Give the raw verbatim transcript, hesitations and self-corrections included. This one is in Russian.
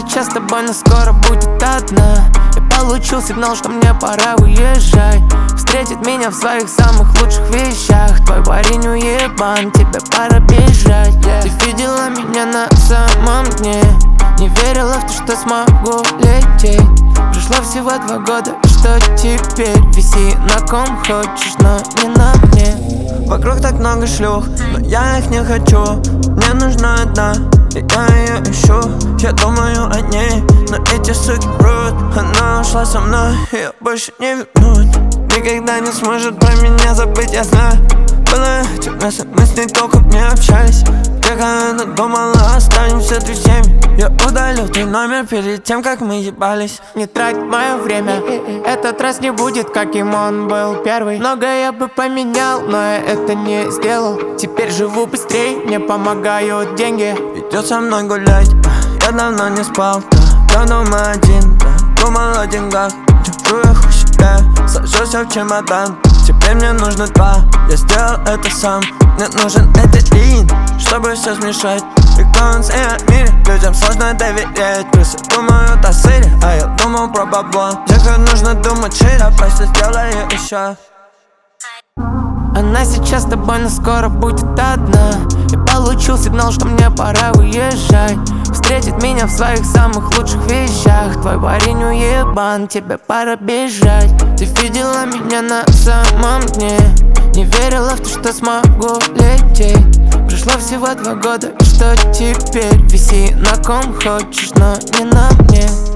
сейчас с тобой, но скоро будет одна. Я получил сигнал, что мне пора уезжать. Встретит меня в своих самых лучших вещах. Твой парень уебан, тебе пора бежать. yeah. Ты видела меня на самом дне, не верила в то, что смогу лететь. Прошло всего два года, и что теперь? Виси на ком хочешь, но не на мне. Вокруг так много шлюх, но я их не хочу. Мне нужна одна, и я ее ищу. Я думаю о ней, но эти суки врут. Она ушла со мной, ее больше не вернуть. Никогда не сможет про меня забыть, я знаю. Было темно, мы с ней толком не общались. Тихо она думала, останемся друзьями. Я удалил твой номер перед тем, как мы ебались. Не трать мое время, этот раз не будет, каким он был первый. Многое я бы поменял, но я это не сделал. Теперь живу быстрее, мне помогают деньги. Идет со мной гулять, я давно не спал. Я дома один, думал о деньгах. Держу их у себя, сажусь в чемодан. Теперь мне нужно два, я сделал это сам. Мне нужен этилин, чтобы все смешать. Реконсы о мире, людям сложно доверять. Крысы думают о сыре, а я думал про бабло. Тихо нужно думать шире, просто сделаю еще. Она сейчас с тобой, но скоро будет одна. Я получил сигнал, что мне пора уезжать. Встретит меня в своих самых лучших вещах. Твой парень уебан, тебе пора бежать. Ты видела меня на самом дне, не верила в то, что смогу лететь. Прошло всего два года, и что теперь? Виси на ком хочешь, но не на мне.